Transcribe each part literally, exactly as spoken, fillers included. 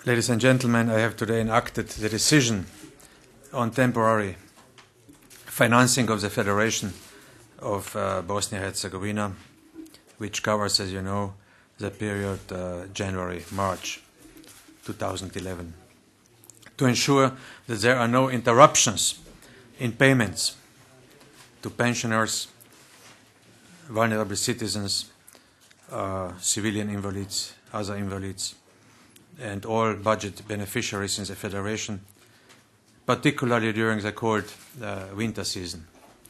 Ladies and gentlemen, I have today enacted the decision on temporary financing of the Federation of uh, Bosnia-Herzegovina, which covers, as you know, the period uh, January-March two thousand eleven, to ensure that there are no interruptions in payments to pensioners, vulnerable citizens, uh, civilian invalids, other invalids, and all budget beneficiaries in the Federation, particularly during the cold uh, winter season.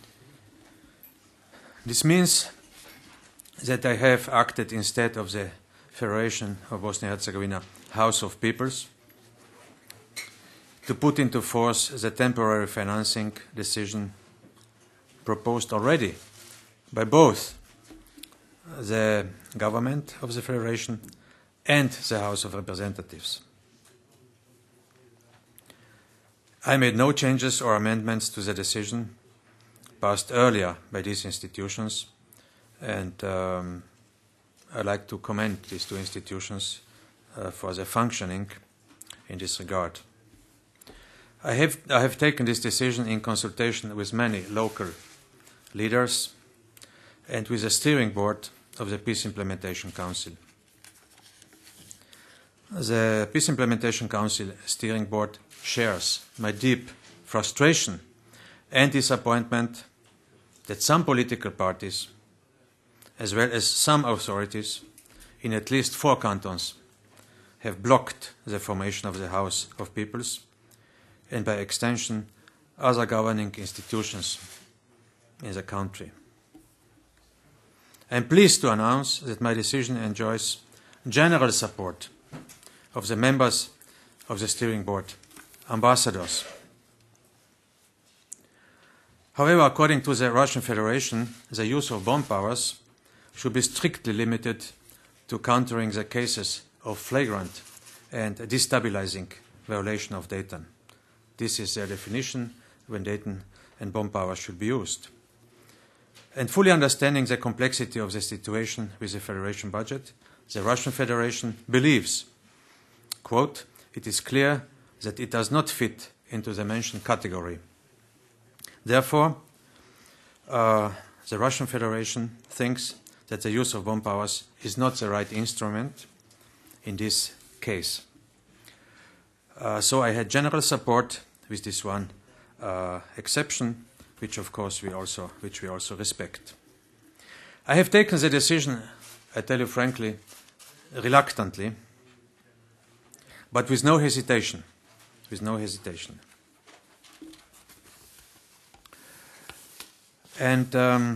This means that I have acted instead of the Federation of Bosnia-Herzegovina House of Peoples to put into force the temporary financing decision proposed already by both the government of the Federation and the House of Representatives. I made no changes or amendments to the decision passed earlier by these institutions, and um, I'd like to commend these two institutions uh, for their functioning in this regard. I have, I have taken this decision in consultation with many local leaders and with the steering board of the Peace Implementation Council. The Peace Implementation Council Steering Board shares my deep frustration and disappointment that some political parties, as well as some authorities in at least four cantons, have blocked the formation of the House of Peoples and, by extension, other governing institutions in the country. I am pleased to announce that my decision enjoys general support of the members of the steering board, ambassadors. However, according to the Russian Federation, the use of bomb powers should be strictly limited to countering the cases of flagrant and destabilizing violation of Dayton. This is their definition when Dayton and bomb powers should be used. And fully understanding the complexity of the situation with the Federation budget, the Russian Federation believes, quote, "It is clear that it does not fit into the mentioned category. Therefore, uh, the Russian Federation thinks that the use of bomb powers is not the right instrument in this case." Uh, so I had general support with this one uh, exception, which of course we also, which we also respect. I have taken the decision, I tell you frankly, reluctantly, but with no hesitation, with no hesitation. And um,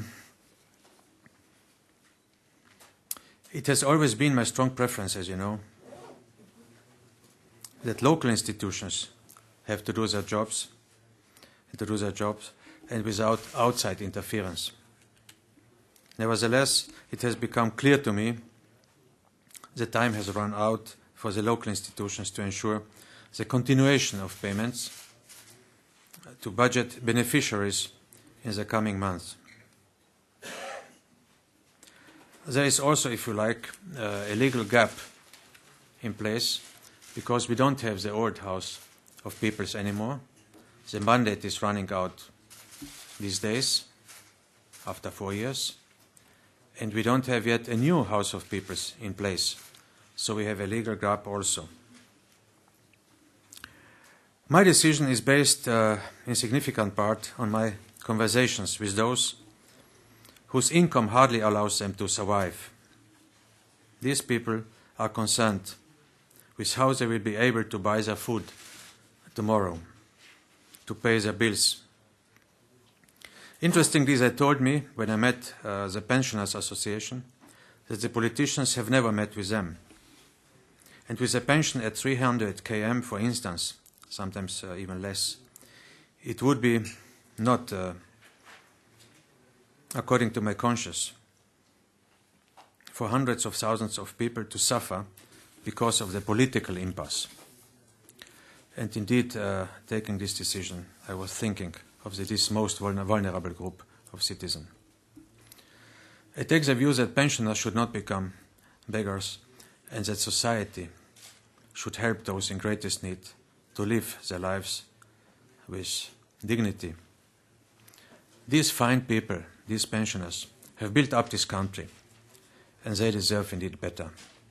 it has always been my strong preference, as you know, that local institutions have to do their jobs, to do their jobs, and without outside interference. Nevertheless, it has become clear to me the time has run out for the local institutions to ensure the continuation of payments to budget beneficiaries in the coming months. There is also, if you like, uh, a legal gap in place because we don't have the old House of Peoples anymore. The mandate is running out these days, after four years, and we don't have yet a new House of Peoples in place. So we have a legal gap also. My decision is based uh, in significant part on my conversations with those whose income hardly allows them to survive. These people are concerned with how they will be able to buy their food tomorrow, to pay their bills. Interestingly, they told me when I met uh, the Pensioners Association that the politicians have never met with them. And with a pension at three hundred kilometers, for instance, sometimes uh, even less, it would be not, uh, according to my conscience, for hundreds of thousands of people to suffer because of the political impasse. And indeed, uh, taking this decision, I was thinking of the, this most vulnerable group of citizens. I take the view that pensioners should not become beggars and that society should help those in greatest need to live their lives with dignity. These fine people, these pensioners, have built up this country, and they deserve indeed better.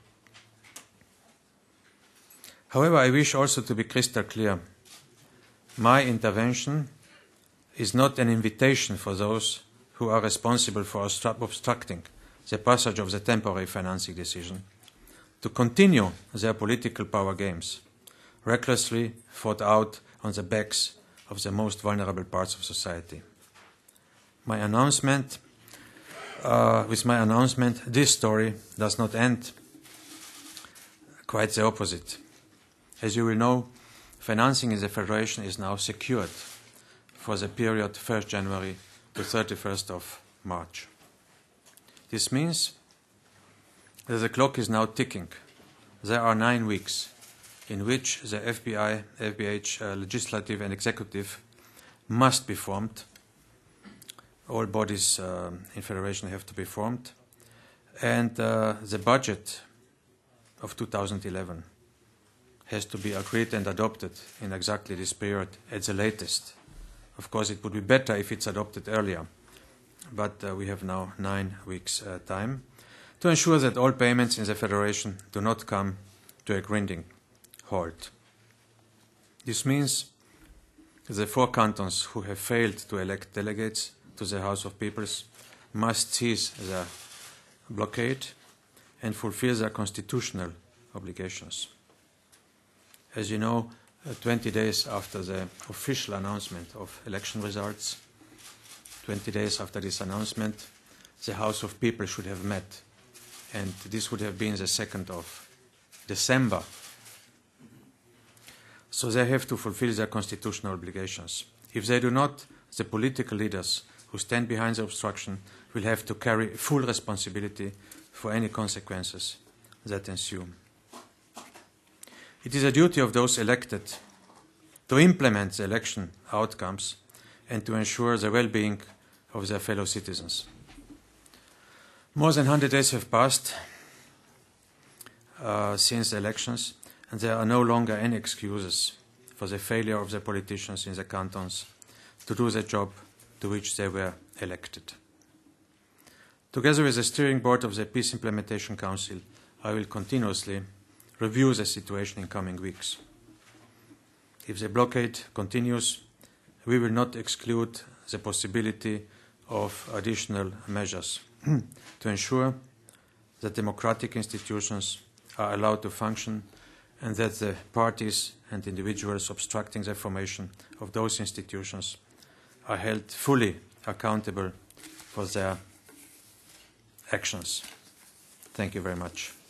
However, I wish also to be crystal clear. My intervention is not an invitation for those who are responsible for obstructing the passage of the temporary financing decision to continue their political power games, recklessly fought out on the backs of the most vulnerable parts of society. My announcement, uh, with my announcement, this story does not end. Quite the opposite. As you will know, financing in the Federation is now secured for the period first January to thirty-first of March. This means that the clock is now ticking. There are nine weeks in which the F B I, F B H uh, legislative and executive must be formed. All bodies uh, in Federation have to be formed. And uh, the budget of two thousand eleven has to be agreed and adopted in exactly this period at the latest. Of course, it would be better if it's adopted earlier, but uh, we have now nine weeks' uh, time to ensure that all payments in the Federation do not come to a grinding halt. This means the four cantons who have failed to elect delegates to the House of Peoples must cease their blockade and fulfill their constitutional obligations. As you know, uh, twenty days after the official announcement of election results, twenty days after this announcement, the House of People should have met, and this would have been the second of December. So they have to fulfill their constitutional obligations. If they do not, the political leaders who stand behind the obstruction will have to carry full responsibility for any consequences that ensue. It is a duty of those elected to implement the election outcomes and to ensure the well-being of their fellow citizens. More than one hundred days have passed uh, since the elections, and there are no longer any excuses for the failure of the politicians in the cantons to do the job to which they were elected. Together with the steering board of the Peace Implementation Council, I will continuously review the situation in coming weeks. If the blockade continues, we will not exclude the possibility of additional measures to ensure that democratic institutions are allowed to function and that the parties and individuals obstructing the formation of those institutions are held fully accountable for their actions. Thank you very much.